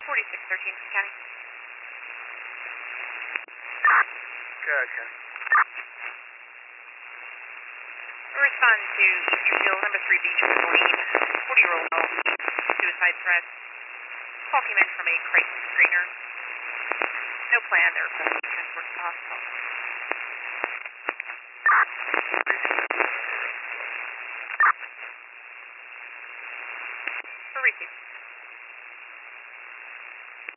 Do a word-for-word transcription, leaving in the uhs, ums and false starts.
forty-six thirteen, County. Gotcha. Respond to Easterfield, number three Beach, Moline, forty-year-old male, suicide threat. Call came in from a crisis screener. No plan, they're going to be transported to the hospital. For receive.